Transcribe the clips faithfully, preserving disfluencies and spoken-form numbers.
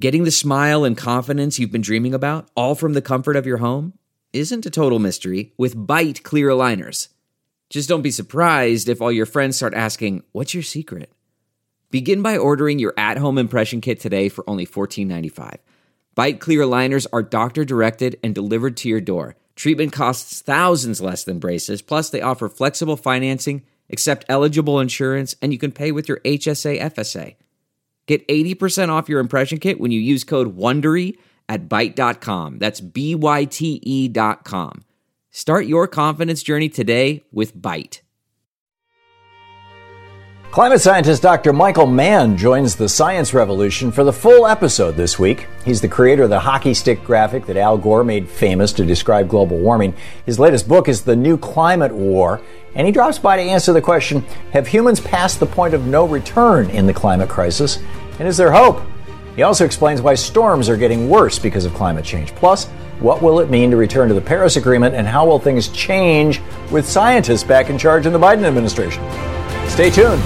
Getting the smile and confidence you've been dreaming about, all from the comfort of your home, isn't a total mystery with Byte clear aligners. Just don't be surprised if all your friends start asking, "What's your secret?" Begin by ordering your at-home impression kit today for only fourteen ninety-five. Byte clear aligners are doctor-directed and delivered to your door. Treatment costs thousands less than braces, plus they offer flexible financing, accept eligible insurance, and you can pay with your H S A F S A. Get eighty percent off your impression kit when you use code WONDERY at byte dot com. That's B Y T E dot com. Start your confidence journey today with Byte. Climate scientist Doctor Michael Mann joins the science revolution for the full episode this week. He's the creator of the hockey stick graphic that Al Gore made famous to describe global warming. His latest book is The New Climate War, and he drops by to answer the question, have humans passed the point of no return in the climate crisis? And is there hope? He also explains why storms are getting worse because of climate change. Plus, what will it mean to return to the Paris Agreement, and how will things change with scientists back in charge in the Biden administration? Stay tuned.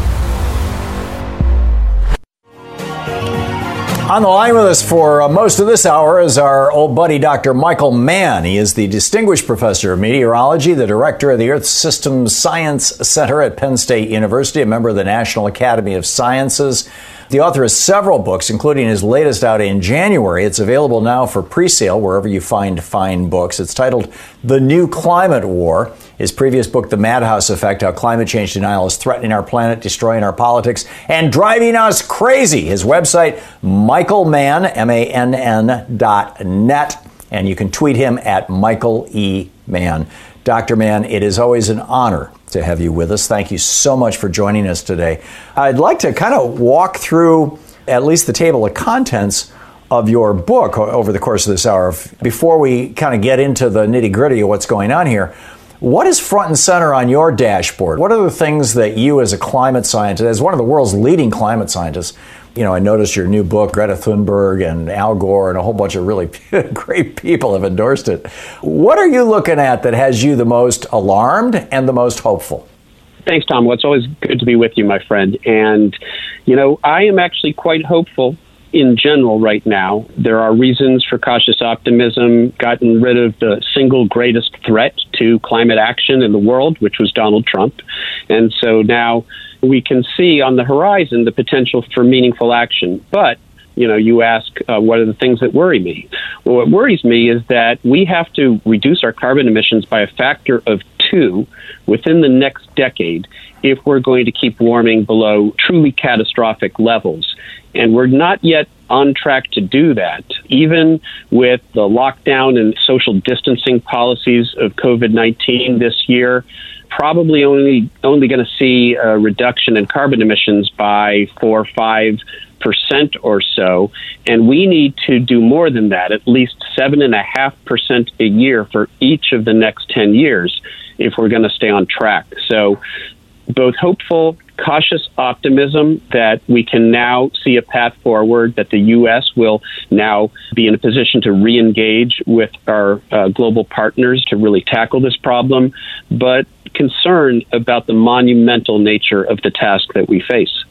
On the line with us for uh, most of this hour is our old buddy, Doctor Michael Mann. He is the Distinguished Professor of Meteorology, the Director of the Earth Systems Science Center at Penn State University, a member of the National Academy of Sciences. The author of several books, including his latest out in January. It's available now for pre-sale wherever you find fine books. It's titled The New Climate War. His previous book, The Madhouse Effect, How Climate Change Denial is Threatening Our Planet, Destroying Our Politics, and Driving Us Crazy. His website, Michael Mann, M A N N dot net. And you can tweet him at Michael E. Mann. Doctor Mann, it is always an honor to have you with us. Thank you so much for joining us today. I'd like to kind of walk through at least the table of contents of your book over the course of this hour. Before we kind of get into the nitty-gritty of what's going on here, what is front and center on your dashboard? What are the things that you as a climate scientist, as one of the world's leading climate scientists, you know, I noticed your new book, Greta Thunberg and Al Gore and a whole bunch of really great people have endorsed it. What are you looking at that has you the most alarmed and the most hopeful? Thanks, Tom. Well, it's always good to be with you, my friend. And, you know, I am actually quite hopeful in general right now. There are reasons for cautious optimism, gotten rid of the single greatest threat to climate action in the world, which was Donald Trump. And so now we can see on the horizon the potential for meaningful action. But, you know, you ask, uh, what are the things that worry me? Well, what worries me is that we have to reduce our carbon emissions by a factor of two within the next decade if we're going to keep warming below truly catastrophic levels. And we're not yet on track to do that, even with the lockdown and social distancing policies of COVID nineteen this year. Probably only only going to see a reduction in carbon emissions by four or five percent or so, and we need to do more than that, at least seven and a half percent a year for each of the next ten years, if we're going to stay on track. So, both hopeful, cautious optimism that we can now see a path forward, that the U S will now be in a position to re-engage with our uh, global partners to really tackle this problem, but concerned about the monumental nature of the task that we face.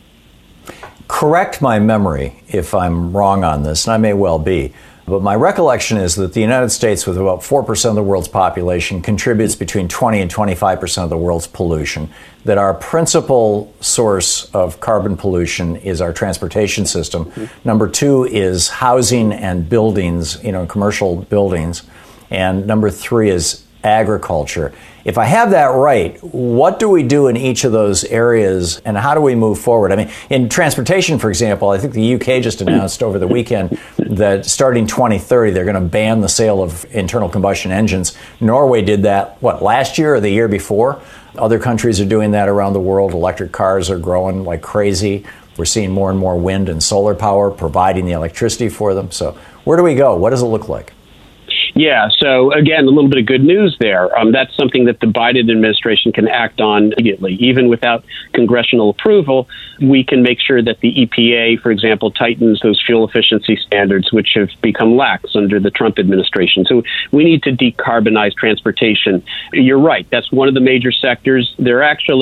Correct my memory if I'm wrong on this, and I may well be. But my recollection is that the United States, with about four percent of the world's population, contributes between twenty and twenty-five percent of the world's pollution, that our principal source of carbon pollution is our transportation system. Mm-hmm. Number two is housing and buildings, you know, commercial buildings. And number three is agriculture. If I have that right, what do we do in each of those areas, and how do we move forward? I mean, in transportation, for example, I think the U K just announced over the weekend that starting twenty thirty, they're going to ban the sale of internal combustion engines. Norway did that, what, last year or the year before? Other countries are doing that around the world. Electric cars are growing like crazy. We're seeing more and more wind and solar power providing the electricity for them. So where do we go? What does it look like? Yeah, so again, a little bit of good news there. Um, that's something that the Biden administration can act on immediately. Even without congressional approval, we can make sure that the E P A, for example, tightens those fuel efficiency standards, which have become lax under the Trump administration. So we need to decarbonize transportation. You're right. That's one of the major sectors. There are actually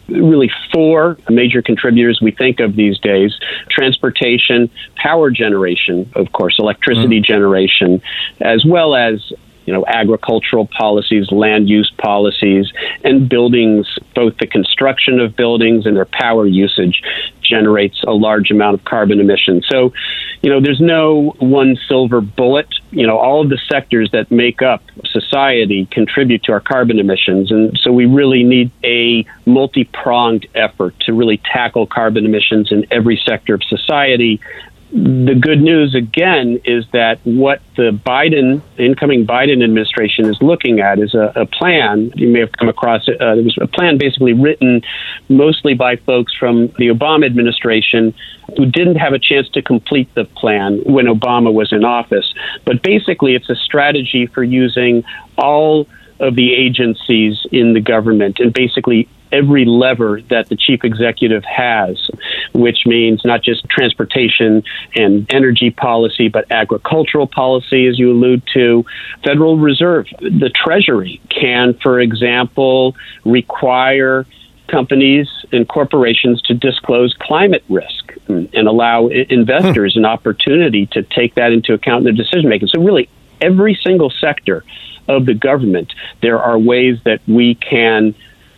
really four major contributors we think of these days: transportation, power generation, of course, electricity mm. generation, as well as you know, agricultural policies, land use policies, and buildings. Both the construction of buildings and their power usage generates a large amount of carbon emissions. So, you know, there's no one silver bullet. You know, all of the sectors that make up society contribute to our carbon emissions. And so we really need a multi-pronged effort to really tackle carbon emissions in every sector of society. The good news, again, is that what the Biden, incoming Biden administration is looking at is a, a plan. You may have come across it. Uh, there was a plan basically written mostly by folks from the Obama administration who didn't have a chance to complete the plan when Obama was in office. But basically, it's a strategy for using all of the agencies in the government and basically every lever that the chief executive has, which means not just transportation and energy policy, but agricultural policy, as you allude to. Federal Reserve, the Treasury can, for example, require companies and corporations to disclose climate risk and allow investors an opportunity to take that into account in their decision making. So really, every single sector of the government, there are ways that we can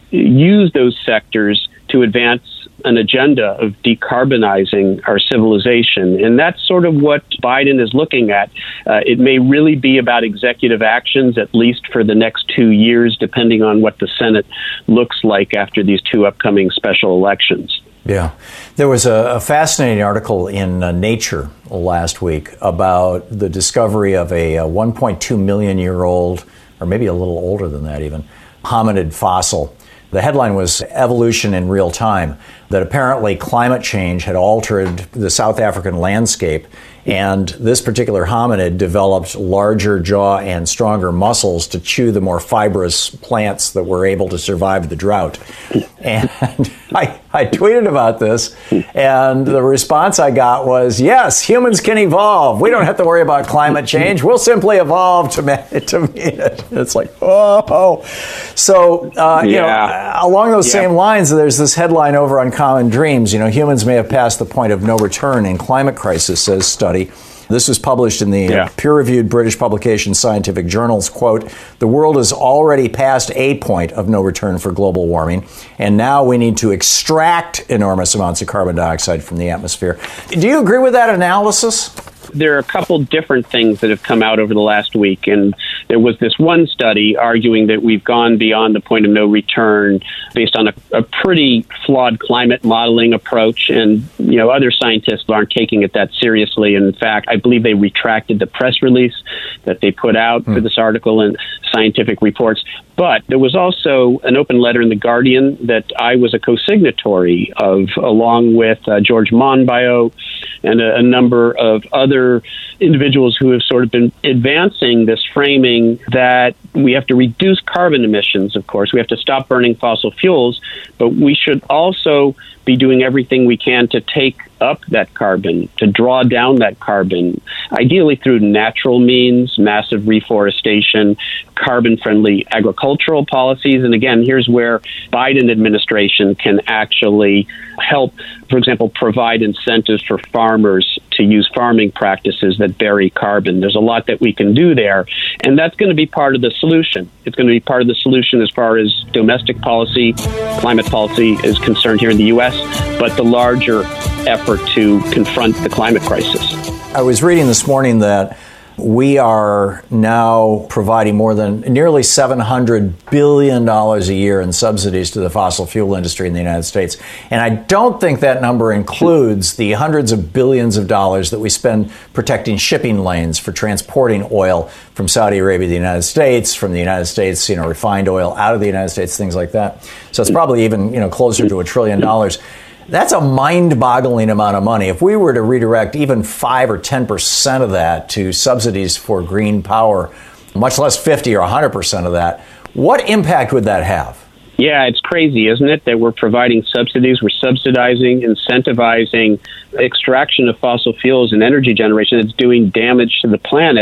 use those sectors to advance an agenda of decarbonizing our civilization. And that's sort of what Biden is looking at. Uh, it may really be about executive actions, at least for the next two years, depending on what the Senate looks like after these two upcoming special elections. Yeah. There was a, a fascinating article in uh, Nature last week about the discovery of a, a one point two million year old, or maybe a little older than that even, hominid fossil. The headline was Evolution in Real Time, that apparently climate change had altered the South African landscape, and this particular hominid developed larger jaw and stronger muscles to chew the more fibrous plants that were able to survive the drought. And I, I tweeted about this, and the response I got was, yes, humans can evolve. We don't have to worry about climate change. We'll simply evolve to, ma- to meet it. It's like, oh. oh. So, uh, yeah. you know, along those yeah. same lines, there's this headline over on Common Dreams. You know, humans may have passed the point of no return in climate crisis, says study. This was published in the yeah. peer-reviewed British publication Scientific Journals. Quote, the world has already passed a point of no return for global warming, and now we need to extract enormous amounts of carbon dioxide from the atmosphere. Do you agree with that analysis? There are a couple different things that have come out over the last week, and there was this one study arguing that we've gone beyond the point of no return based on a, a pretty flawed climate modeling approach, and you know other scientists aren't taking it that seriously. And in fact, I believe they retracted the press release that they put out mm. for this article in Scientific Reports. But there was also an open letter in The Guardian that I was a co-signatory of, along with uh, George Monbiot and a, a number of other individuals who have sort of been advancing this framing that we have to reduce carbon emissions, of course. We have to stop burning fossil fuels, but we should also be doing everything we can to take up that carbon, to draw down that carbon, ideally through natural means, massive reforestation, carbon-friendly agricultural policies. And again, here's where Biden administration can actually help, for example, provide incentives for farmers to use farming practices that bury carbon. There's a lot that we can do there, and that's going to be part of the solution. It's going to be part of the solution as far as domestic policy, climate policy is concerned here in the U S, but the larger effort to confront the climate crisis. I was reading this morning that we are now providing more than nearly seven hundred billion dollars a year in subsidies to the fossil fuel industry in the United States. And I don't think that number includes the hundreds of billions of dollars that we spend protecting shipping lanes for transporting oil from Saudi Arabia to the United States, from the United States, you know, refined oil out of the United States, things like that. So it's probably even, you know, closer to a trillion dollars. That's a mind-boggling amount of money. If we were to redirect even five or ten percent of that to subsidies for green power, much less fifty or one hundred percent of that, what impact would that have? Yeah, it's crazy, isn't it, that we're providing subsidies, we're subsidizing, incentivizing extraction of fossil fuels and energy generation that's doing damage to the planet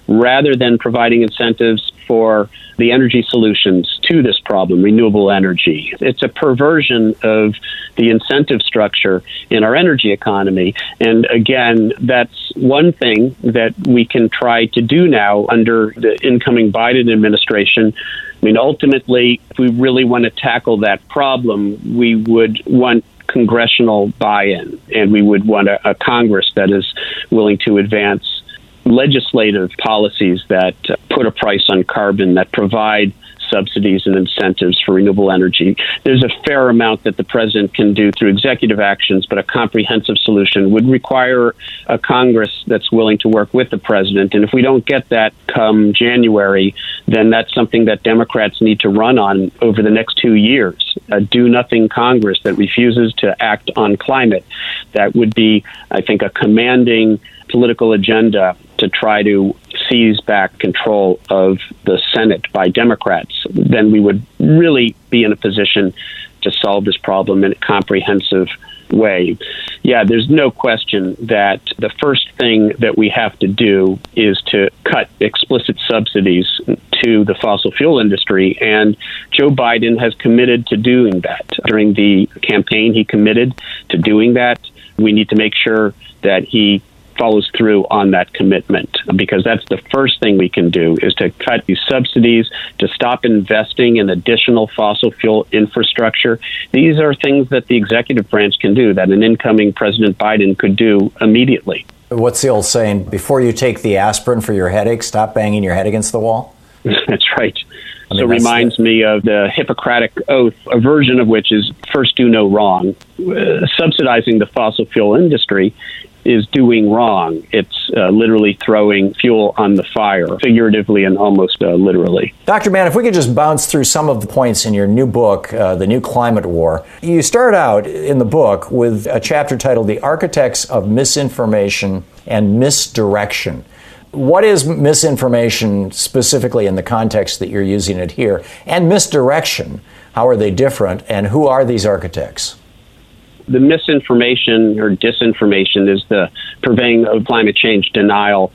rather than providing incentives for the energy solutions to this problem, renewable energy. It's a perversion of the incentive structure in our energy economy. And again, that's one thing that we can try to do now under the incoming Biden administration. I mean, ultimately, if we really want to tackle that problem, we would want congressional buy-in, and we would want a, a Congress that is willing to advance legislative policies that uh, put a price on carbon, that provide subsidies and incentives for renewable energy. There's a fair amount that the president can do through executive actions, but a comprehensive solution would require a Congress that's willing to work with the president. And if we don't get that come January, then that's something that Democrats need to run on over the next two years. A do-nothing Congress that refuses to act on climate. That would be, I think, a commanding political agenda to try to seize back control of the Senate by Democrats. Then we would really be in a position to solve this problem in a comprehensive way. Yeah, there's no question that the first thing that we have to do is to cut explicit subsidies to the fossil fuel industry, and Joe Biden has committed to doing that. During the campaign, he committed to doing that. We need to make sure that he follows through on that commitment, because that's the first thing we can do, is to cut these subsidies, to stop investing in additional fossil fuel infrastructure. These are things that the executive branch can do, that an incoming President Biden could do immediately. What's the old saying? Before you take the aspirin for your headache, stop banging your head against the wall? That's right. I mean, so it reminds the... me of the Hippocratic Oath, a version of which is first do no wrong. Uh, subsidizing the fossil fuel industry is doing wrong. It's uh, literally throwing fuel on the fire, figuratively and almost uh, literally. Doctor Mann, if we could just bounce through some of the points in your new book, uh, The New Climate War. You start out in the book with a chapter titled The Architects of Misinformation and Misdirection. What is misinformation specifically in the context that you're using it here? And misdirection, how are they different? And who are these architects? The misinformation or disinformation is the purveying of climate change denial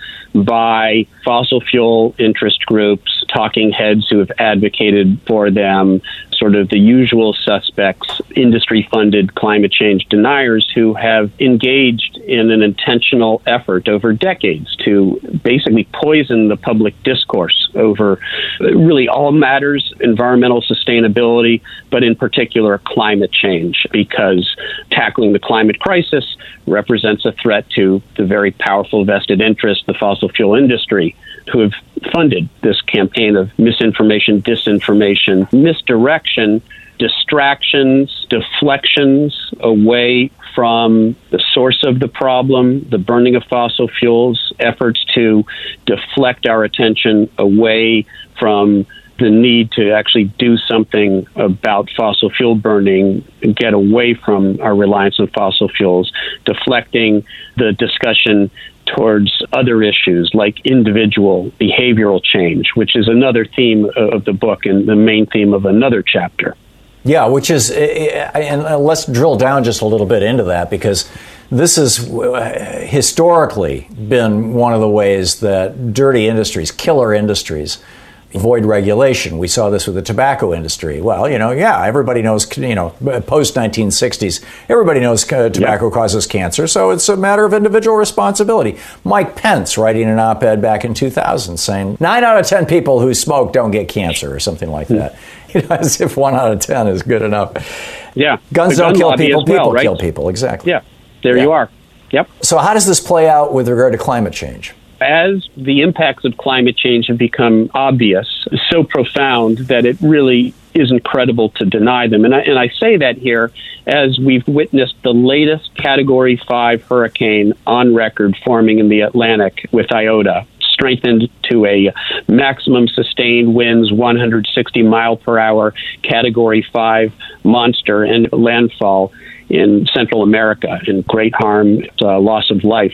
by fossil fuel interest groups, talking heads who have advocated for them, sort of the usual suspects, industry-funded climate change deniers who have engaged in an intentional effort over decades to basically poison the public discourse over really all matters, environmental sustainability, but in particular climate change, because tackling the climate crisis represents a threat to the very powerful vested interest, the fossil fuel industry, who have funded this campaign of misinformation, disinformation, misdirection, distractions, deflections away from the source of the problem, the burning of fossil fuels, efforts to deflect our attention away from the need to actually do something about fossil fuel burning and get away from our reliance on fossil fuels, deflecting the discussion towards other issues like individual behavioral change, which is another theme of the book and the main theme of another chapter. Yeah, which is, and let's drill down just a little bit into that, because this has historically been one of the ways that dirty industries, killer industries, avoid regulation. We saw this with the tobacco industry. Well, you know, yeah, everybody knows, you know, post nineteen sixties, everybody knows uh, tobacco yeah. causes cancer, so it's a matter of individual responsibility. Mike Pence writing an op-ed back in two thousand saying nine out of ten people who smoke don't get cancer or something like that. You know, as if one out of ten is good enough. Yeah. Guns the don't gun kill people, well, people right? kill people. Exactly. Yeah, there yeah. you are. Yep. So how does this play out with regard to climate change? As the impacts of climate change have become obvious, so profound that it really is incredible to deny them. And I, and I say that here as we've witnessed the latest Category five hurricane on record forming in the Atlantic with Iota, strengthened to a maximum sustained winds, one hundred sixty mile per hour, Category five monster, and landfall in Central America, and great harm, uh, loss of life.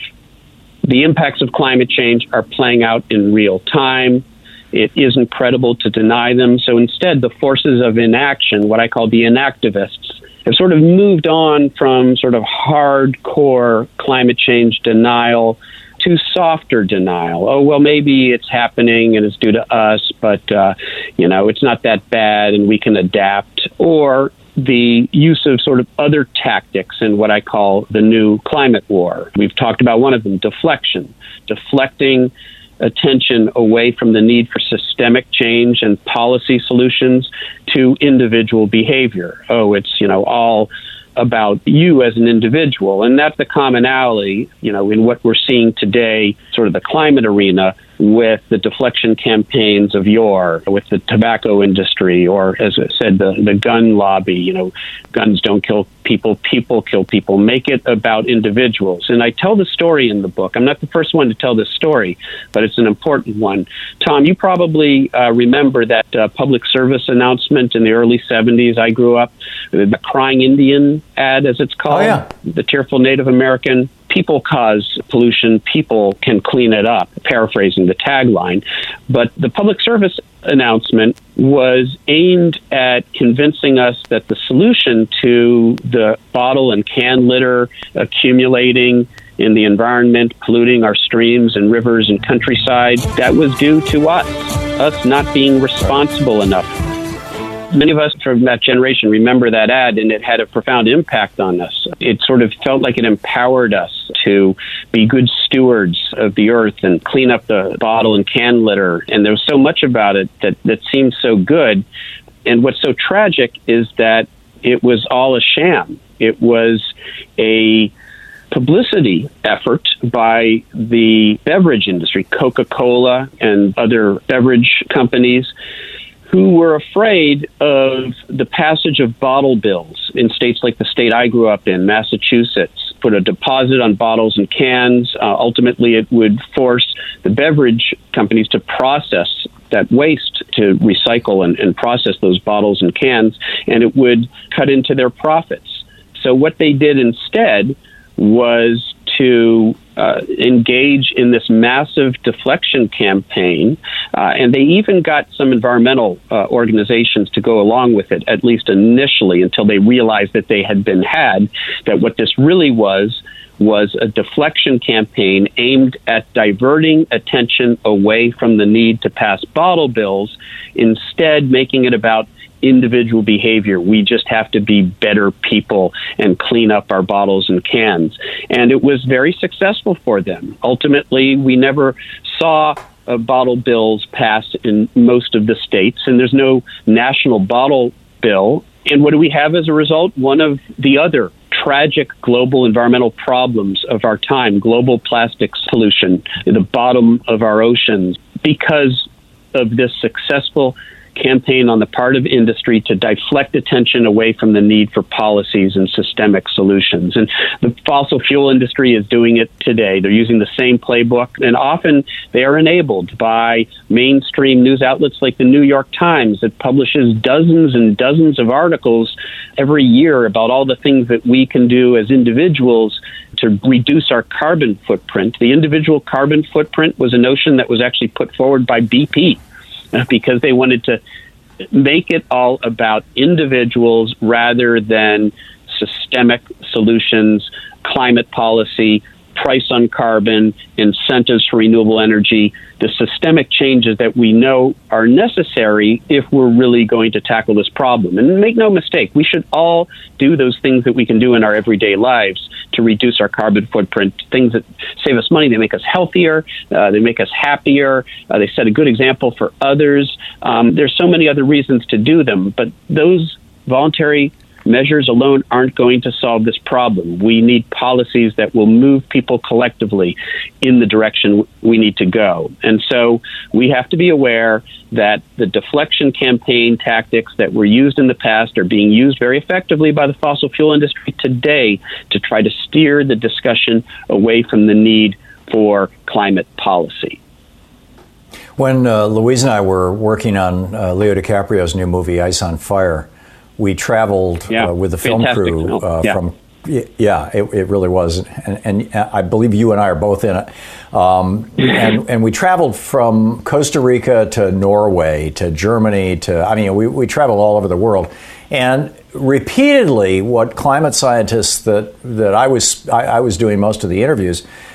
The impacts of climate change are playing out in real time. It isn't credible to deny them. So instead, the forces of inaction, what I call the inactivists, have sort of moved on from sort of hardcore climate change denial to softer denial. Oh, well, maybe it's happening and it's due to us, but, uh, you know, it's not that bad and we can adapt. Or the use of sort of other tactics in what I call the new climate war. We've talked about one of them, deflection, deflecting attention away from the need for systemic change and policy solutions to individual behavior. Oh, it's, you know, all about you as an individual. And that's the commonality, you know, in what we're seeing today, sort of the climate arena, with the deflection campaigns of yore, with the tobacco industry, or as I said, the, the gun lobby. You know, guns don't kill people, people kill people. Make it about individuals. And I tell the story in the book. I'm not the first one to tell this story, but it's an important one. Tom, you probably uh, remember that uh, public service announcement in the early seventies. I grew up, the Crying Indian ad, as it's called, oh, yeah. the tearful Native American. People cause pollution, people can clean it up, paraphrasing the tagline. But the public service announcement was aimed at convincing us that the solution to the bottle and can litter accumulating in the environment, polluting our streams and rivers and countryside, that was due to us, us not being responsible enough. Many of us from that generation remember that ad, and it had a profound impact on us. It sort of felt like it empowered us to be good stewards of the earth and clean up the bottle and can litter. And there was so much about it that, that seemed so good. And what's so tragic is that it was all a sham. It was a publicity effort by the beverage industry, Coca-Cola and other beverage companies, who were afraid of the passage of bottle bills in states like the state I grew up in, Massachusetts, put a deposit on bottles and cans. Uh, ultimately, it would force the beverage companies to process that waste, to recycle and, and process those bottles and cans, and it would cut into their profits. So what they did instead was to uh, engage in this massive deflection campaign, uh, and they even got some environmental uh, organizations to go along with it, at least initially, until they realized that they had been had, that what this really was was a deflection campaign aimed at diverting attention away from the need to pass bottle bills, instead making it about individual behavior. We just have to be better people and clean up our bottles and cans. And it was very successful for them. Ultimately, we never saw uh, bottle bills passed in most of the states, and there's no national bottle bill. And what do we have as a result? One of the other tragic global environmental problems of our time, global plastics pollution, at the bottom of our oceans, because of this successful campaign on the part of industry to deflect attention away from the need for policies and systemic solutions. And the fossil fuel industry is doing it today. They're using the same playbook, and often they are enabled by mainstream news outlets like the New York Times that publishes dozens and dozens of articles every year about all the things that we can do as individuals to reduce our carbon footprint. The individual carbon footprint was a notion that was actually put forward by B P, because they wanted to make it all about individuals rather than systemic solutions, climate policy, price on carbon, incentives for renewable energy, the systemic changes that we know are necessary if we're really going to tackle this problem. And make no mistake, we should all do those things that we can do in our everyday lives to reduce our carbon footprint, things that save us money, they make us healthier, uh, they make us happier, uh, they set a good example for others. Um, there's so many other reasons to do them, but those voluntary measures alone aren't going to solve this problem. We need policies that will move people collectively in the direction we need to go. And so we have to be aware that the deflection campaign tactics that were used in the past are being used very effectively by the fossil fuel industry today to try to steer the discussion away from the need for climate policy. When uh, Louise and I were working on uh, Leo DiCaprio's new movie, Ice on Fire, we traveled yeah, uh, with the film crew film. uh, yeah. from, yeah, it, it really was. And, and I believe you and I are both in it. Um, and, and we traveled from Costa Rica to Norway to Germany to, I mean, we, we traveled all over the world. And repeatedly, what climate scientists that, that I was I, I was doing most of the interviews,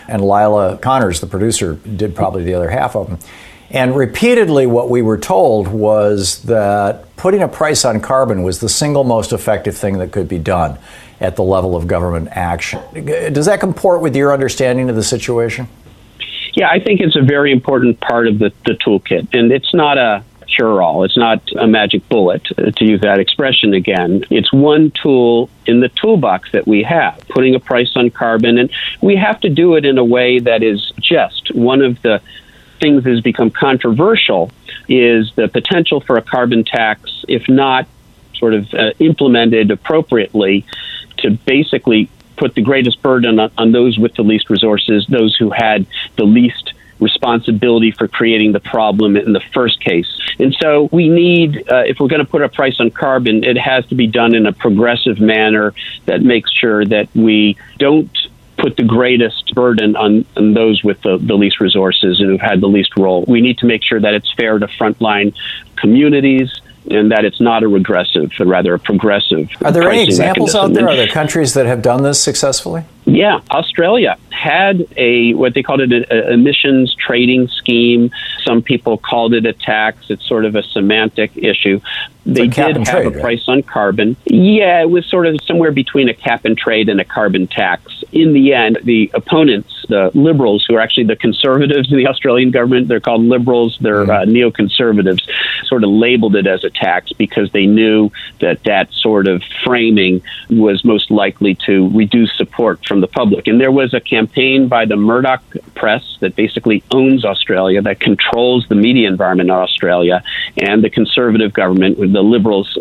and Lila Connors, the producer, did probably the other half of them. And repeatedly what we were told was that putting a price on carbon was the single most effective thing that could be done at the level of government action. Does that comport with your understanding of the situation? Yeah, I think it's a very important part of the, the toolkit. And it's not a cure-all. It's not a magic bullet, to use that expression again. It's one tool in the toolbox that we have, putting a price on carbon. And we have to do it in a way that is just. One of the things that has become controversial is the potential for a carbon tax, if not sort of uh, implemented appropriately, to basically put the greatest burden on, on those with the least resources, those who had the least responsibility for creating the problem in the first case. And so we need, uh, if we're going to put a price on carbon, it has to be done in a progressive manner that makes sure that we don't put the greatest burden on, on those with the, the least resources and who've had the least role. We need to make sure that it's fair to frontline communities and that it's not a regressive, but rather a progressive. Are there any examples mechanism. out there? Are there countries that have done this successfully? Yeah, Australia had a, what they called it, an emissions trading scheme. Some people called it a tax. It's sort of a semantic issue. They did have trade, a right? price on carbon. Yeah, it was sort of somewhere between a cap and trade and a carbon tax. In the end, the opponents, the Liberals, who are actually the conservatives in the Australian government, they're called Liberals, they're mm. uh, neoconservatives, sort of labeled it as a tax because they knew that that sort of framing was most likely to reduce support from the public. And there was a campaign by the Murdoch press that basically owns Australia, that controls the media environment in Australia, and the conservative government with the Liberals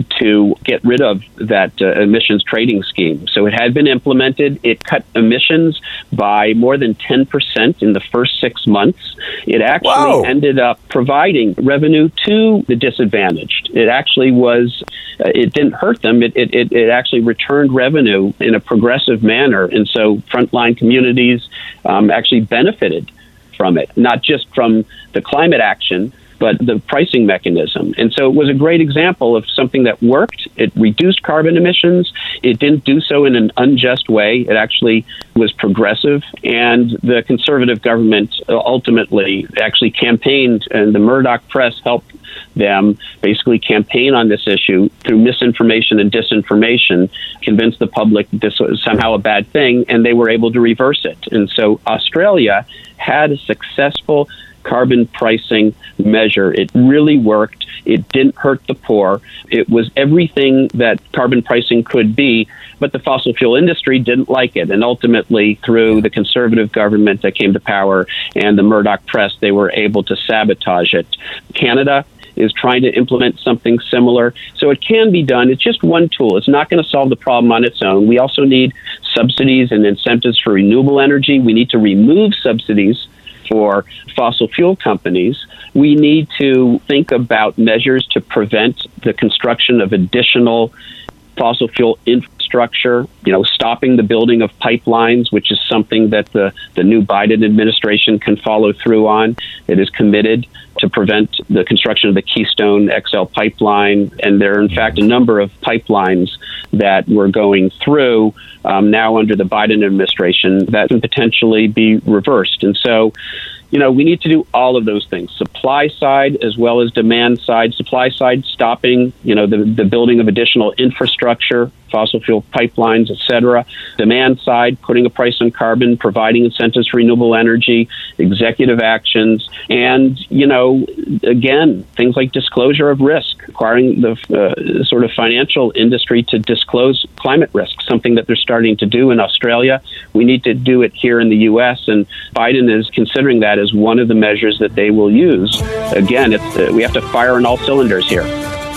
to get rid of that uh, emissions trading scheme. So it had been implemented. It cut emissions by more than ten percent in the first six months. It actually Whoa. ended up providing revenue to the disadvantaged. It actually was, uh, it didn't hurt them. It, it, it, it actually returned revenue in a progressive manner. And so frontline communities um, actually benefited from it, not just from the climate action, but the pricing mechanism. And so it was a great example of something that worked. It reduced carbon emissions. It didn't do so in an unjust way. It actually was progressive. And the conservative government ultimately actually campaigned, and the Murdoch press helped them basically campaign on this issue through misinformation and disinformation, convince the public this was somehow a bad thing, and they were able to reverse it. And so Australia had a successful carbon pricing measure. It really worked. It didn't hurt the poor. It was everything that carbon pricing could be, but the fossil fuel industry didn't like it. And ultimately, through the conservative government that came to power and the Murdoch press, they were able to sabotage it. Canada is trying to implement something similar. So it can be done. It's just one tool. It's not going to solve the problem on its own. We also need subsidies and incentives for renewable energy. We need to remove subsidies for fossil fuel companies. We need to think about measures to prevent the construction of additional fossil fuel infrastructure, you know, stopping the building of pipelines, which is something that the, the new Biden administration can follow through on. It is committed to prevent the construction of the Keystone X L pipeline. And there are, in fact, a number of pipelines that we're going through um, now under the Biden administration that can potentially be reversed. And so, you know, we need to do all of those things, supply side as well as demand side. Supply side, stopping, you know, the, the building of additional infrastructure, fossil fuel pipelines, et cetera. Demand side, putting a price on carbon, providing incentives for renewable energy, executive actions, and, you know, again, things like disclosure of risk, requiring the uh, sort of financial industry to disclose climate risk, something that they're starting to do in Australia. We need to do it here in the U S, and Biden is considering that as one of the measures that they will use. Again, it's uh, we have to fire on all cylinders here.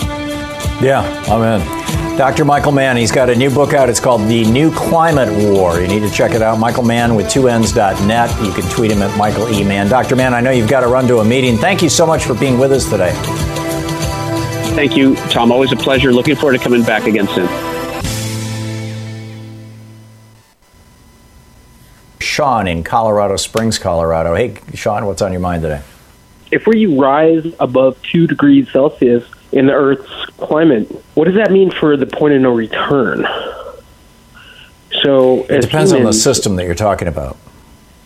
Yeah, I'm in. Doctor Michael Mann, he's got a new book out. It's called The New Climate War. You need to check it out. Michael Mann with two N's dot net. You can tweet him at Michael E. Mann. Doctor Mann, I know you've got to run to a meeting. Thank you so much for being with us today. Thank you, Tom. Always a pleasure. Looking forward to coming back again soon. Sean in Colorado Springs, Colorado. Hey, Sean, what's on your mind today? If we rise above two degrees Celsius in the Earth's climate, what does that mean for the point of no return? So it depends humans, on the system that you're talking about.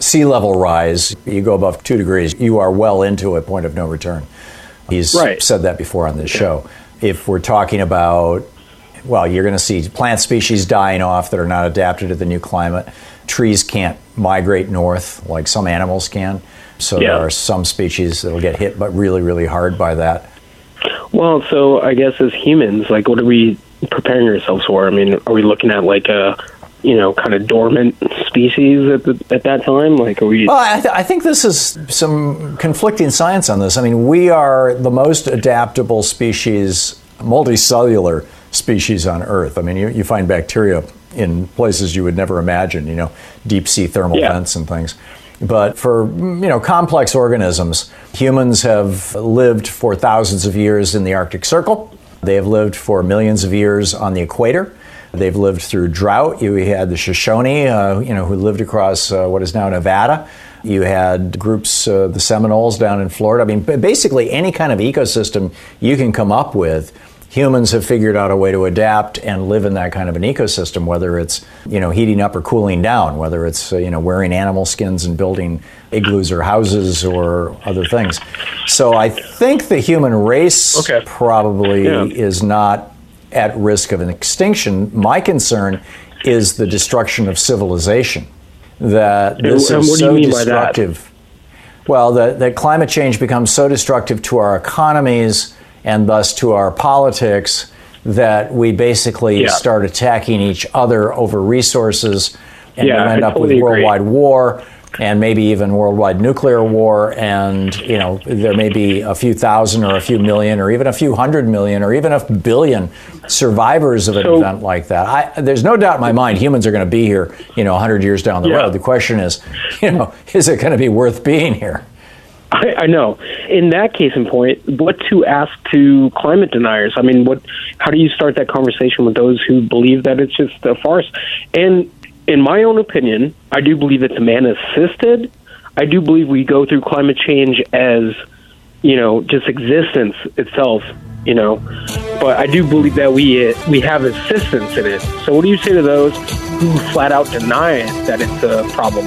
sea level rise, you go above two degrees, you are well into a point of no return. He's right. said that before on this show. If we're talking about, well, you're going to see plant species dying off that are not adapted to the new climate. Trees can't migrate north like some animals can. So yeah. there are some species that will get hit but really, really hard by that. Well, so I guess as humans, like, what are we preparing ourselves for? I mean, are we looking at like a, you know, kind of dormant species at the, at that time? Like, are we? Well, I, th- I think this is some conflicting science on this. I mean, we are the most adaptable species, multicellular species on Earth. I mean, you, you find bacteria in places you would never imagine, you know, deep sea thermal yeah. vents and things. But for, you know, complex organisms, humans have lived for thousands of years in the Arctic Circle. They have lived for millions of years on the equator. They've lived through drought. You had the Shoshone, uh, you know, who lived across uh, what is now Nevada. You had groups, uh, the Seminoles down in Florida. I mean, basically any kind of ecosystem you can come up with, humans have figured out a way to adapt and live in that kind of an ecosystem, whether it's, you know, heating up or cooling down, whether it's, uh, you know, wearing animal skins and building igloos or houses or other things. So I think the human race okay. probably yeah. is not at risk of an extinction. My concern is the destruction of civilization. That this and, is and so destructive. Well, that, that climate change becomes so destructive to our economies and thus to our politics that we basically yeah. start attacking each other over resources, and yeah, we end I up totally with worldwide agree. war and maybe even worldwide nuclear war. And, you know, there may be a few thousand or a few million or even a few hundred million or even a billion survivors of an so, event like that. I, there's no doubt in my mind humans are going to be here, you know, one hundred years down the yeah. road. The question is, you know, is it going to be worth being here? I, I know. In that case in point, what to ask to climate deniers? I mean, what? How do you start that conversation with those who believe that it's just a farce? And in my own opinion, I do believe it's man-assisted. I do believe we go through climate change as, you know, just existence itself, you know. But I do believe that we uh, we have assistance in it. So what do you say to those who flat out deny that it's a problem?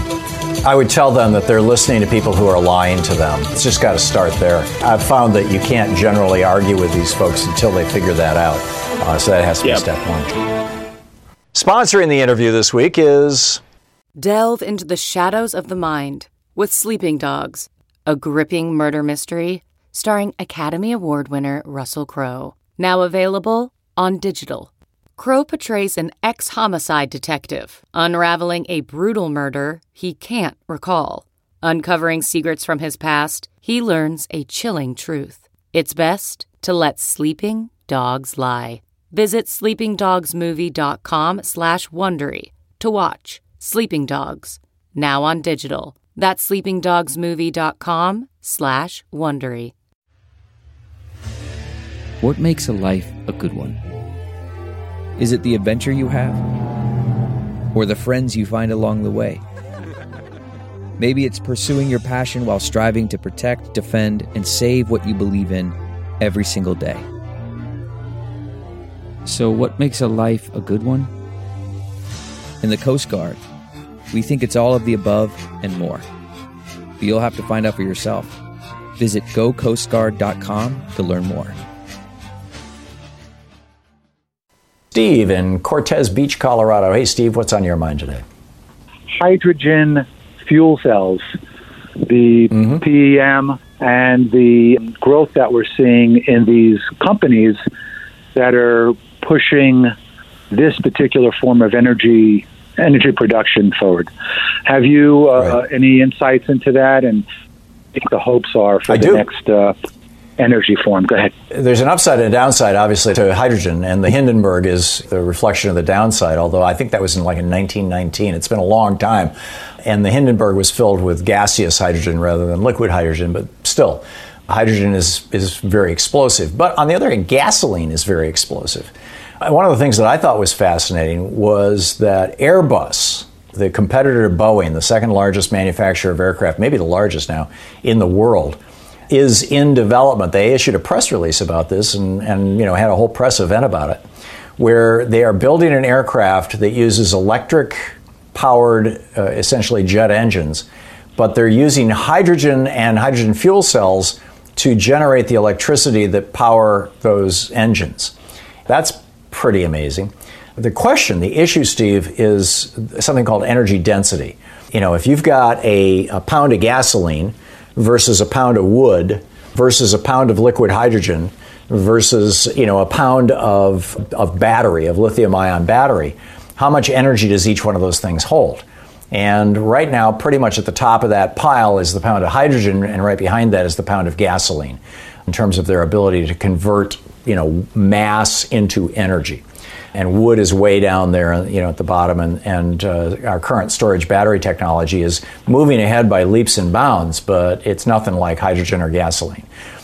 I would tell them that they're listening to people who are lying to them. It's just got to start there. I've found that you can't generally argue with these folks until they figure that out. Uh, so that has to be yep. step one. Sponsoring the interview this week is... Delve into the shadows of the mind with Sleeping Dogs, a gripping murder mystery starring Academy Award winner Russell Crowe. Now available on digital. Crowe portrays an ex-homicide detective unraveling a brutal murder he can't recall. Uncovering secrets from his past, he learns a chilling truth. It's best to let sleeping dogs lie. Visit sleepingdogsmovie.com slash Wondery to watch Sleeping Dogs, now on digital. That's sleepingdogsmovie.com slash Wondery. What makes a life a good one? Is it the adventure you have? Or the friends you find along the way? Maybe it's pursuing your passion while striving to protect, defend, and save what you believe in every single day. So what makes a life a good one? In the Coast Guard, we think it's all of the above and more. But you'll have to find out for yourself. Visit go coast guard dot com to learn more. Steve in Cortez Beach, Colorado. Hey, Steve, what's on your mind today? Hydrogen fuel cells, the mm-hmm. P E M, and the growth that we're seeing in these companies that are pushing this particular form of energy energy production forward. Have you uh, right. any insights into that, and what the hopes are for I the do. next uh, energy form? Go ahead. There's an upside and a downside, obviously, to hydrogen, and the Hindenburg is the reflection of the downside, although I think that was in like in nineteen nineteen. It's been a long time, and the Hindenburg was filled with gaseous hydrogen rather than liquid hydrogen, but still, hydrogen is, is very explosive. But on the other hand, gasoline is very explosive. One of the things that I thought was fascinating was that Airbus, the competitor to Boeing, the second largest manufacturer of aircraft, maybe the largest now in the world, is in development. They issued a press release about this and, and you know had a whole press event about it, where they are building an aircraft that uses electric powered uh, essentially jet engines, but they're using hydrogen and hydrogen fuel cells to generate the electricity that power those engines. That's pretty amazing. The question, the issue, Steve, is something called energy density. You know, if you've got a, a pound of gasoline versus a pound of wood versus a pound of liquid hydrogen versus, you know, a pound of, of battery, of lithium-ion battery, how much energy does each one of those things hold? And right now, pretty much at the top of that pile is the pound of hydrogen, and right behind that is the pound of gasoline, in terms of their ability to convert, you know, mass into energy. And wood is way down there, you know, at the bottom, and, and uh, our current storage battery technology is moving ahead by leaps and bounds, but it's nothing like hydrogen or gasoline.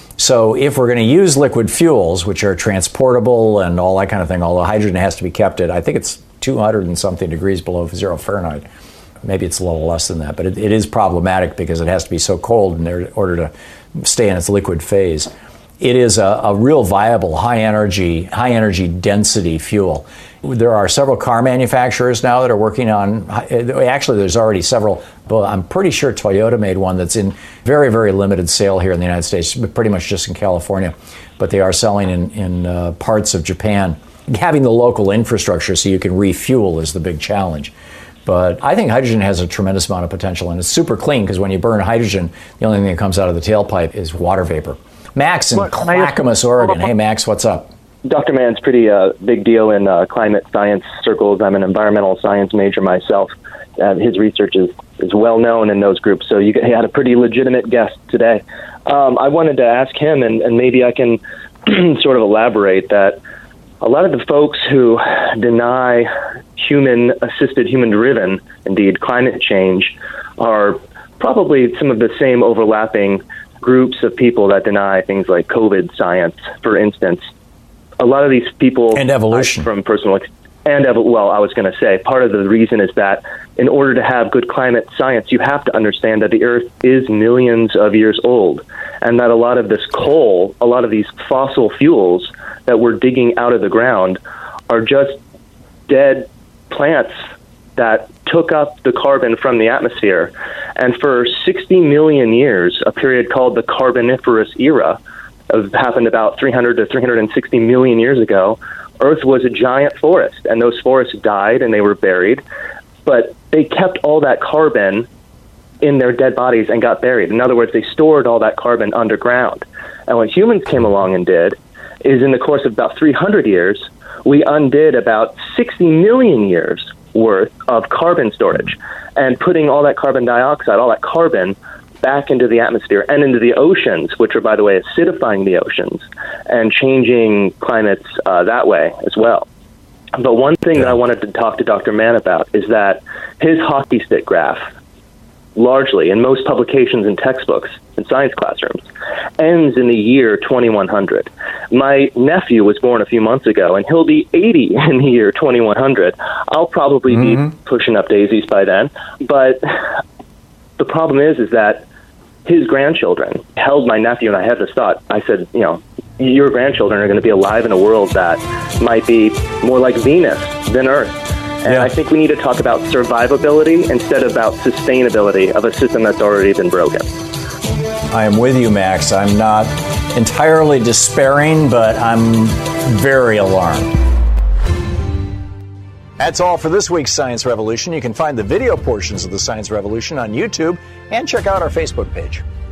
So if we're going to use liquid fuels, which are transportable and all that kind of thing, although hydrogen has to be kept at, I think it's two hundred and something degrees below zero Fahrenheit. Maybe it's a little less than that, but it, it is problematic because it has to be so cold in order to stay in its liquid phase. It is a, a real viable high energy, high energy density fuel. There are several car manufacturers now that are working on, actually there's already several, but I'm pretty sure Toyota made one that's in very, very limited sale here in the United States, pretty much just in California, but they are selling in, in uh, parts of Japan. Having the local infrastructure so you can refuel is the big challenge. But I think hydrogen has a tremendous amount of potential, and it's super clean because when you burn hydrogen, the only thing that comes out of the tailpipe is water vapor. Max in Clackamas, Oregon. Hey, Max, what's up? Doctor Mann's pretty uh, big deal in uh, climate science circles. I'm an environmental science major myself. Uh, his research is, is well known in those groups, so you had a pretty legitimate guest today. Um, I wanted to ask him, and, and maybe I can sort of elaborate that a lot of the folks who deny human-assisted, human-driven, indeed, climate change are probably some of the same overlapping groups of people that deny things like COVID science, for instance. A lot of these people... And evolution. From personal... And, ev- well, I was going to say, part of the reason is that in order to have good climate science, you have to understand that the Earth is millions of years old, and that a lot of this coal, a lot of these fossil fuels that we're digging out of the ground are just dead plants that took up the carbon from the atmosphere. And for sixty million years, a period called the Carboniferous Era, of, happened about three hundred to three hundred sixty million years ago, Earth was a giant forest, and those forests died and they were buried, but they kept all that carbon in their dead bodies and got buried. In other words, they stored all that carbon underground. And what humans came along and did is in the course of about three hundred years, we undid about sixty million years worth of carbon storage and putting all that carbon dioxide, all that carbon, back into the atmosphere and into the oceans, which are, by the way, acidifying the oceans and changing climates uh, that way as well. But one thing that I wanted to talk to Doctor Mann about is that his hockey stick graph, largely in most publications and textbooks in science classrooms, ends in the year twenty-one hundred. My nephew was born a few months ago, and he'll be eighty in the year twenty-one hundred. I'll probably mm-hmm. be pushing up daisies by then, but the problem is, is that his grandchildren held my nephew, and I had this thought. I said, you know, your grandchildren are going to be alive in a world that might be more like Venus than Earth. And yeah. I think we need to talk about survivability instead of about sustainability of a system that's already been broken. I am with you, Max. I'm not entirely despairing, but I'm very alarmed. That's all for this week's Science Revolution. You can find the video portions of the Science Revolution on YouTube and check out our Facebook page.